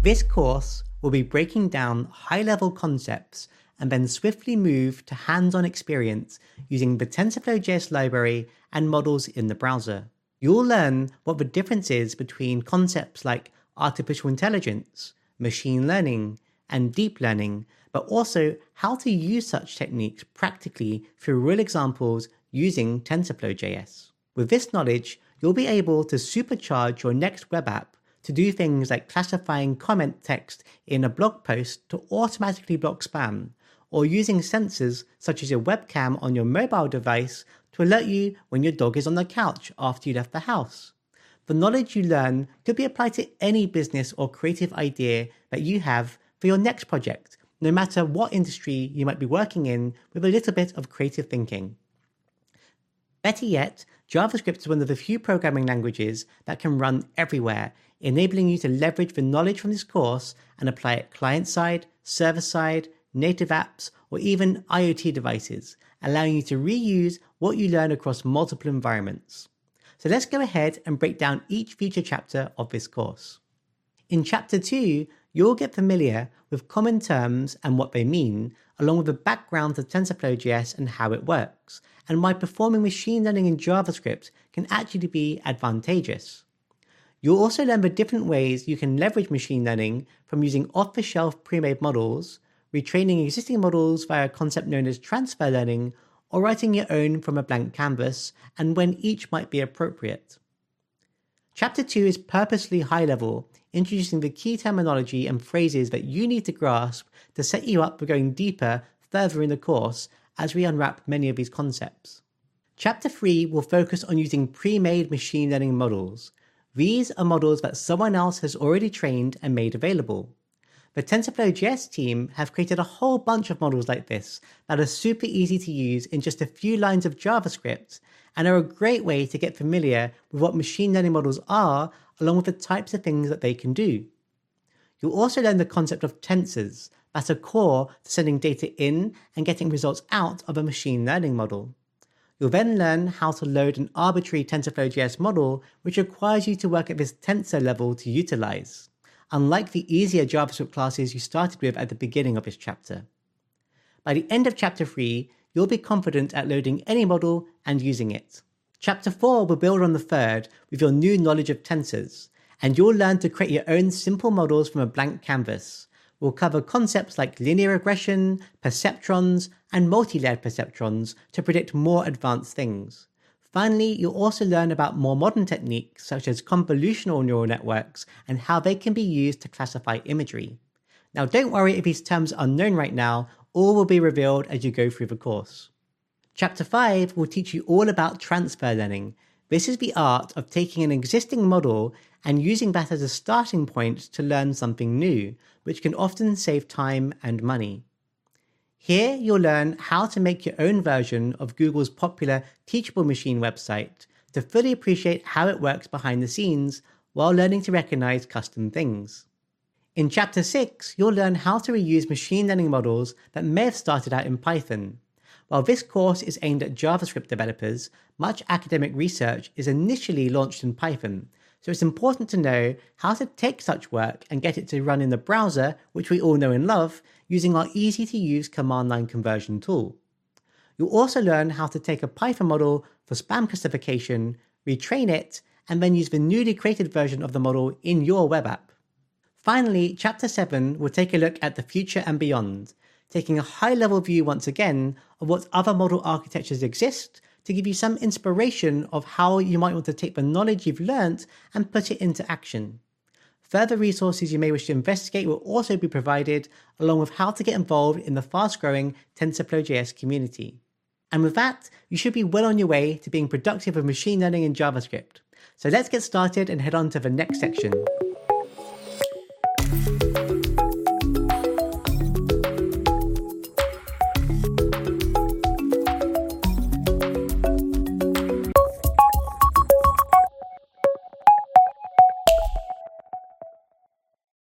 This course will be breaking down high-level concepts and then swiftly move to hands-on experience using the TensorFlow.js library and models in the browser. You'll learn what the difference is between concepts like artificial intelligence, machine learning, and deep learning, but also how to use such techniques practically through real examples using TensorFlow.js. With this knowledge, you'll be able to supercharge your next web app to do things like classifying comment text in a blog post to automatically block spam, or using sensors such as your webcam on your mobile device to alert you when your dog is on the couch after you left the house. The knowledge you learn could be applied to any business or creative idea that you have for your next project, no matter what industry you might be working in, with a little bit of creative thinking. Better yet, JavaScript is one of the few programming languages that can run everywhere, enabling you to leverage the knowledge from this course and apply it client-side, server-side, native apps, or even IoT devices, allowing you to reuse what you learn across multiple environments. So let's go ahead and break down each feature chapter of this course. In Chapter 2, you'll get familiar with common terms and what they mean, along with the background of TensorFlow.js and how it works, and why performing machine learning in JavaScript can actually be advantageous. You'll also learn the different ways you can leverage machine learning, from using off-the-shelf pre-made models, retraining existing models via a concept known as transfer learning, or writing your own from a blank canvas, and when each might be appropriate. Chapter 2 is purposely high-level, introducing the key terminology and phrases that you need to grasp to set you up for going deeper further in the course as we unwrap many of these concepts. Chapter 3 will focus on using pre-made machine learning models. These are models that someone else has already trained and made available. The TensorFlow.js team have created a whole bunch of models like this that are super easy to use in just a few lines of JavaScript, and are a great way to get familiar with what machine learning models are, along with the types of things that they can do. You'll also learn the concept of tensors that are core to sending data in and getting results out of a machine learning model. You'll then learn how to load an arbitrary TensorFlow.js model, which requires you to work at this tensor level to utilize, unlike the easier JavaScript classes you started with at the beginning of this chapter. By the end of Chapter 3, you'll be confident at loading any model and using it. Chapter 4 will build on the third with your new knowledge of tensors, and you'll learn to create your own simple models from a blank canvas. We'll cover concepts like linear regression, perceptrons, and multi-layered perceptrons to predict more advanced things. Finally, you'll also learn about more modern techniques such as convolutional neural networks and how they can be used to classify imagery. Now, don't worry if these terms are unknown right now, all will be revealed as you go through the course. Chapter 5 will teach you all about transfer learning. This is the art of taking an existing model and using that as a starting point to learn something new, which can often save time and money. Here you'll learn how to make your own version of Google's popular Teachable Machine website to fully appreciate how it works behind the scenes while learning to recognize custom things. In Chapter 6, you'll learn how to reuse machine learning models that may have started out in Python. While this course is aimed at JavaScript developers, much academic research is initially launched in Python, so it's important to know how to take such work and get it to run in the browser, which we all know and love, using our easy-to-use command line conversion tool. You'll also learn how to take a Python model for spam classification, retrain it, and then use the newly created version of the model in your web app. Finally, Chapter 7 will take a look at the future and beyond, taking a high-level view once again of what other model architectures exist to give you some inspiration of how you might want to take the knowledge you've learnt and put it into action. Further resources you may wish to investigate will also be provided, along with how to get involved in the fast-growing TensorFlow.js community. And with that, you should be well on your way to being productive with machine learning in JavaScript. So let's get started and head on to the next section.